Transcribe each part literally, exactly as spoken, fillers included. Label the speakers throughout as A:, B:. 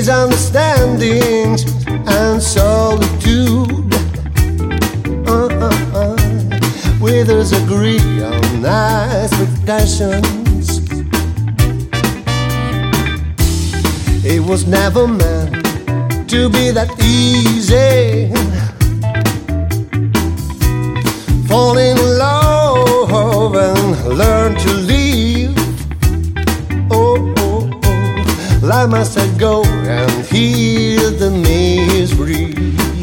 A: misunderstandings and solitude. Uh-uh-uh. Withers agree on nice expectations. It was never meant to be that easy. Fall in love and learn to live. Oh, oh, oh. Life must go and heal the misery.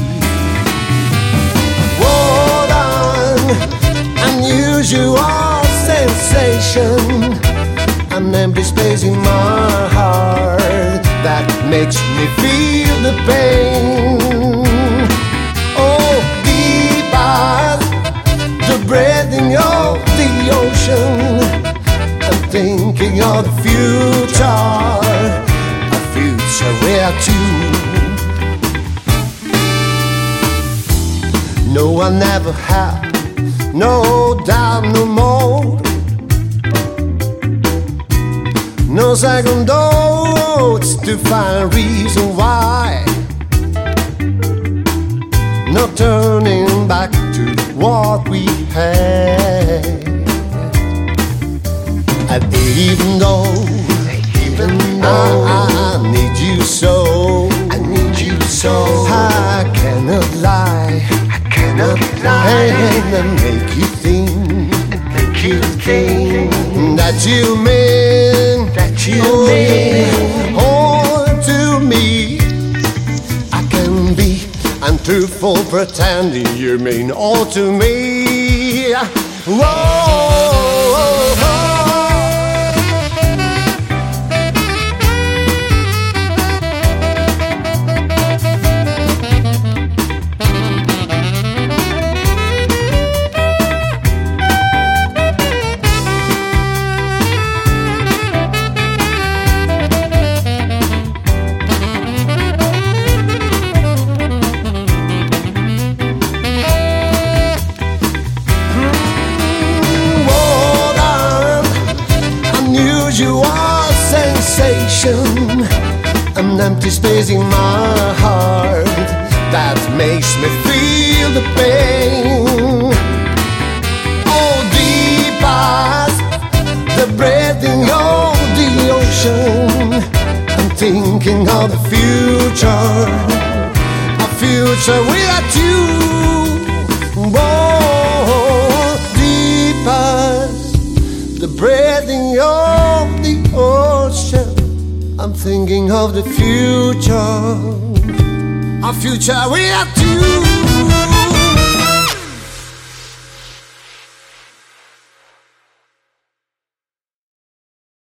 A: What an unusual sensation, an empty space in my heart that makes me feel the pain. Oh, deep as the breathing of the ocean, I'm thinking of the future, a future where two. No, I never have, no doubt no more. No second thoughts to find a reason why. No turning back to what we had. And even though, even though I, I need you so, I need you so, I cannot lie, I cannot lie, and I make you think, make you think that you mean, that you oh, mean all to me. I can be untruthful, pretending you mean all to me. Whoa, whoa, whoa. An empty space in my heart that makes me feel the pain. Oh, deep as the breathing of the ocean, I'm thinking of the future, a future without you. Oh, deep as the breathing of the ocean, I'm thinking of the future, a future without you.